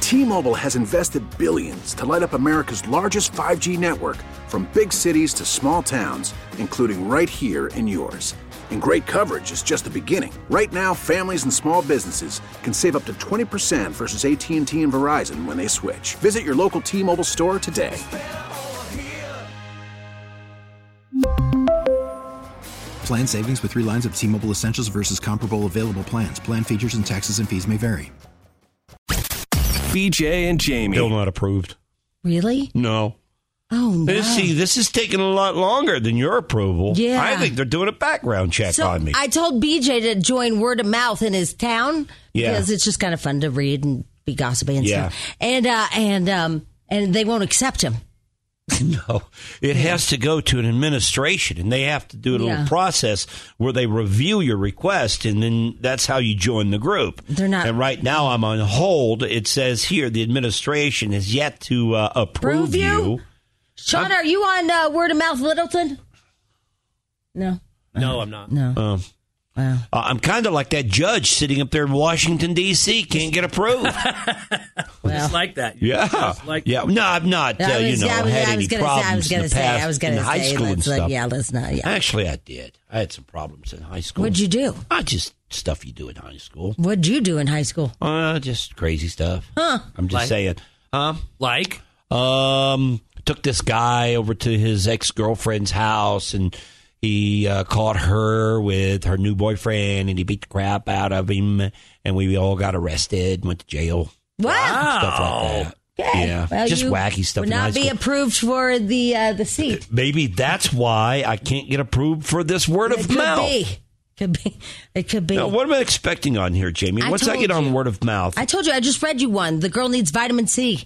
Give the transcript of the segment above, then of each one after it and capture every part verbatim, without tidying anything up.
T-Mobile has invested billions to light up America's largest five G network, from big cities to small towns, including right here in yours. And great coverage is just the beginning. Right now, families and small businesses can save up to twenty percent versus A T and T and Verizon when they switch. Visit your local T-Mobile store today. Plan savings with three lines of T-Mobile Essentials versus comparable available plans. Plan features and taxes and fees may vary. B J and Jamie. Still not approved. Really? No. Oh, no. This, see, this is taking a lot longer than your approval. Yeah. I think they're doing a background check so on me. I told B J to join Word of Mouth in his town Yeah. because it's just kind of fun to read and be gossipy and Yeah. stuff. And uh, and um and they won't accept him. No, it has to go to an administration, and they have to do a little Yeah. process where they review your request, and then that's how you join the group. They're not. And right now, I'm on hold. It says here the administration has yet to uh, approve Prove you? you. Sean, I'm- are you on uh, Word of Mouth Littleton? No. No, I'm not. No. Um, Wow. uh, I'm kind of like that judge sitting up there in Washington, D C Can't get approved. Just like that. Yeah, Just like yeah. No, I've not. Uh, I was, you know, I was, had I any was gonna problems say, I was in gonna the say, past I was in gonna high say, school and let's, uh, stuff. yeah, let's not. Yeah. Actually, I did. I had some problems in high school. What'd you do? I just stuff you do in high school. What'd you do in high school? Uh, just crazy stuff. Huh? I'm just Like? saying. Huh? Like? Um, took this guy over to his ex-girlfriend's house, and he uh, caught her with her new boyfriend, and he beat the crap out of him, and we all got arrested, went to jail, Wow. stuff like that. Okay. Yeah, Well, just you wacky stuff Would in high not be school. approved for the uh, the seat. Maybe that's why I can't get approved for this word It of could mouth. be. Could be. It could be. Now, what am I expecting on here, Jamie? I Once I told get on you. word of mouth, I told you. I just read you one. The girl needs vitamin C.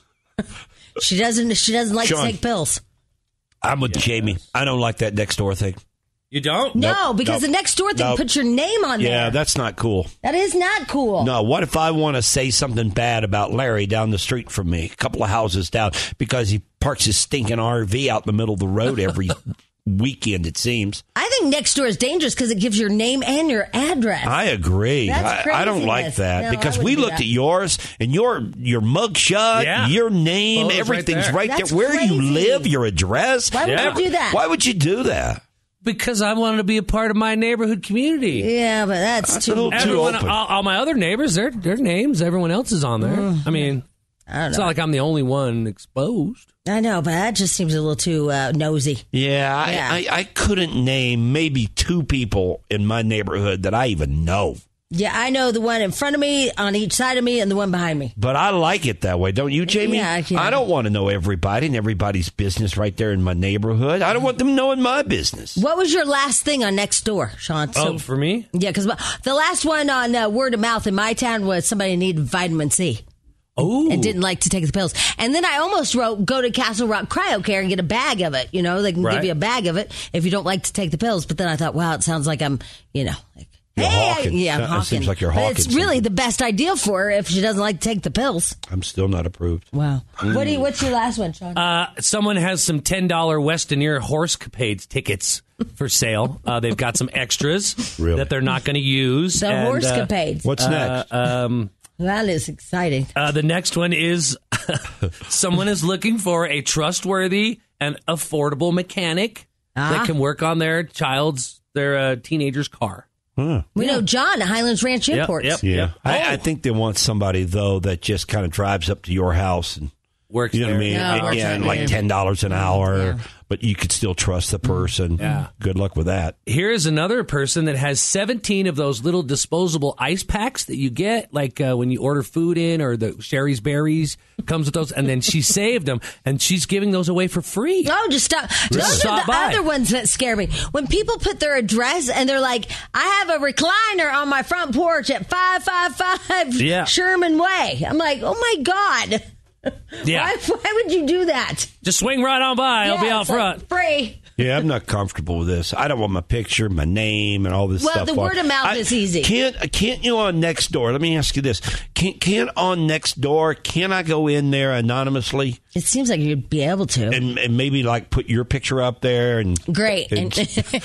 she doesn't. She doesn't like Sean. to take pills. I'm with Jamie. I don't like that next door thing. You don't? No, Nope, because nope, the next door thing nope. puts your name on Yeah, there. that's not cool. That is not cool. No, what if I want to say something bad about Larry down the street from me, a couple of houses down, because he parks his stinking R V out in the middle of the road every weekend, it seems. I think next door is dangerous because it gives your name and your address. I agree. That's I, I don't like craziness. that No, because I we wouldn't do looked that. at yours and your your mug shot, Yeah. your name, Photo's right everything's there. right there. That's Where you crazy. live, your address. Why would Yeah. you do that? Why would you do that? Because I wanted to be a part of my neighborhood community. Yeah, but that's, That's a too. little too Everyone, open. all, all my other neighbors, their their names, everyone else is on there. I mean, I don't it's know. not like I'm the only one exposed. I know, but that just seems a little too uh, nosy. Yeah, I, Yeah. I, I couldn't name maybe two people in my neighborhood that I even know. Yeah, I know the one in front of me, on each side of me, and the one behind me. But I like it that way, don't you, Jamie? Yeah, yeah. I don't want to know everybody and everybody's business right there in my neighborhood. I don't want them knowing my business. What was your last thing on next door, Sean? Oh, for me? yeah, because the last one on uh, word of mouth in my town was somebody needed vitamin C Oh, and didn't like to take the pills. And then I almost wrote, go to Castle Rock Cryo Care and get a bag of it. You know, they can Right. give you a bag of it if you don't like to take the pills. But then I thought, wow, it sounds like I'm, you know, like, You're hey, I- hawking. yeah, I'm It hawking. seems like you're But hawking it's really something. the best idea for her if she doesn't like to take the pills. I'm still not approved. Wow. What do you, what's your last one, Sean? Uh, someone has some ten dollar Westoneer horse capades tickets for sale. Uh, they've got some extras Really? that they're not going to use. So and, horse uh, capades. What's next? Um, That is exciting. uh, the next one is someone is looking for a trustworthy and affordable mechanic Ah. that can work on their child's, their uh, teenager's car. Huh. We know John at Highlands Ranch Yep, Imports. yep. Yeah. I, Oh. I think they want somebody, though, that just kind of drives up to your house and, Works you know what I there. mean? Yeah, And- works yeah, and there. like ten dollars an hour, Yeah. but you could still trust the person. Yeah. Good luck with that. Here's another person that has seventeen of those little disposable ice packs that you get, like uh, when you order food in, or the Sherry's Berries comes with those, and then she saved them, and she's giving those away for free. No, just stop. Those are Stop the by. other ones that scare me. When people put their address and they're like, I have a recliner on my front porch at five five five Yeah. Sherman Way. I'm like, oh my God. Yeah, Why, why would you do that? just swing right on by. I'll be Yeah, out it's like front. free. Yeah, I'm not comfortable with this. I don't want my picture, my name, and all this Well, stuff. the on- word of mouth I- is easy. Can't can't you on Nextdoor? Let me ask you this: Can't can't on Nextdoor? Can I go in there anonymously It seems like you'd be able to. and, and maybe like put your picture up there and Great. and,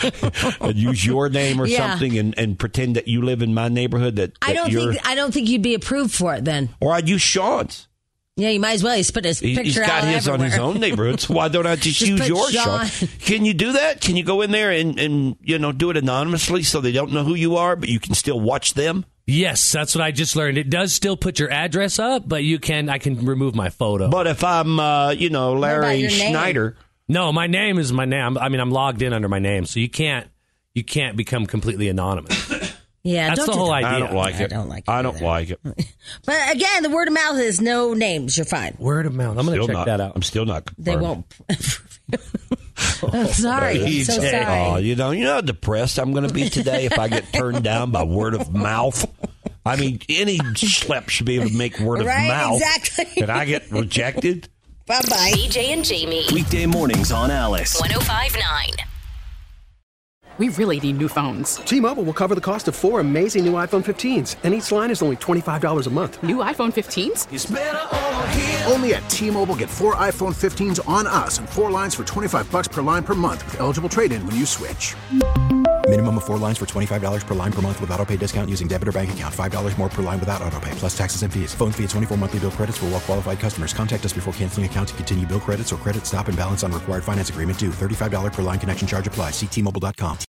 and use your name or Yeah. something and, and pretend that you live in my neighborhood? That, that I don't you're, think I don't think you'd be approved for it then. or I'd use Sean's. Yeah, you might as well. He's put his He- picture He's got out his everywhere. on his own neighborhood, so why don't I just, Just use put yours, Sean. Sean? Can you do that? Can you go in there and, and, you know, do it anonymously so they don't know who you are, but you can still watch them? Yes, that's what I just learned. It does still put your address up, but you can I can remove my photo. But if I'm, uh, you know, about Larry your name? Schneider, No, my name is my name. I mean, I'm logged in under my name, so you can't you can't become completely anonymous. Yeah, That's don't the do whole that. idea. I don't like I it. don't like it I don't either. like it. But again, the word of mouth is no names. You're fine. Word of mouth. I'm going to Still check not, that out. I'm still not. They confirmed. won't. I'm sorry. I'm so Oh, sorry. you know, you know how depressed I'm going to be today if I get turned down by word of mouth. I mean, any schlep should be able to make word of Right, mouth. exactly. And I get rejected. Bye bye. B J and Jamie. Weekday mornings on Alice. one oh five point nine. We really need new phones. T-Mobile will cover the cost of four amazing new iPhone fifteens, and each line is only twenty-five dollars a month. New iPhone fifteens? Only at T-Mobile, get four iPhone fifteens on us and four lines for twenty-five bucks per line per month with eligible trade-in when you switch. Minimum of four lines for twenty-five dollars per line per month with autopay discount using debit or bank account. five dollars more per line without autopay, plus taxes and fees. Phone fee at twenty-four monthly bill credits for well-qualified customers. Contact us before canceling account to continue bill credits or credit stop and balance on required finance agreement due. thirty-five dollars per line connection charge applies. See T Mobile dot com.